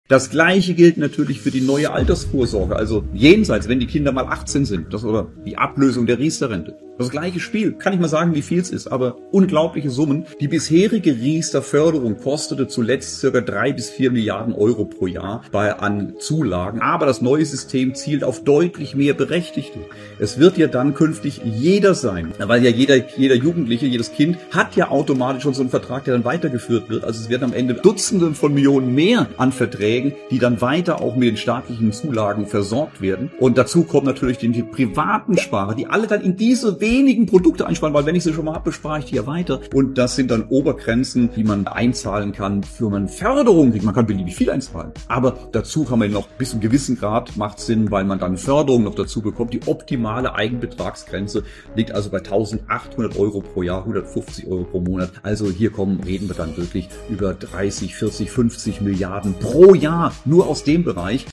Das Gleiche gilt natürlich für die neue Altersvorsorge, also jenseits, wenn die Kinder mal 18 sind, oder die Ablösung der Riester-Rente. Das gleiche Spiel, kann ich mal sagen, wie viel es ist, aber unglaubliche Summen. Die bisherige Riester-Förderung kostete zuletzt ca. 3 bis 4 Milliarden Euro pro Jahr an Zulagen, aber das neue System zielt auf deutlich mehr Berechtigte. Es wird ja dann künftig jeder sein, weil ja jeder Jugendliche, jedes Kind hat ja automatisch schon so einen Vertrag, der dann weitergeführt wird. Also es werden am Ende Dutzende von Millionen mehr an Verträgen, die dann weiter auch mit den staatlichen Zulagen versorgt werden. Und dazu kommen natürlich die privaten Sparer, die alle dann in diese wenigen Produkte einsparen, weil wenn ich sie schon mal habe, spare ich die ja weiter. Und das sind dann Obergrenzen, die man einzahlen kann, für man Förderung kriegt. Man kann beliebig viel einzahlen. Aber dazu kann man noch bis zu einem gewissen Grad, macht Sinn, weil man dann Förderung noch dazu bekommt. Die optimale Eigenbetragsgrenze liegt also bei 1.800 Euro pro Jahr, 150 Euro pro Monat. Also hier reden wir dann wirklich über 30, 40, 50 Milliarden pro Jahr, nur aus dem Bereich.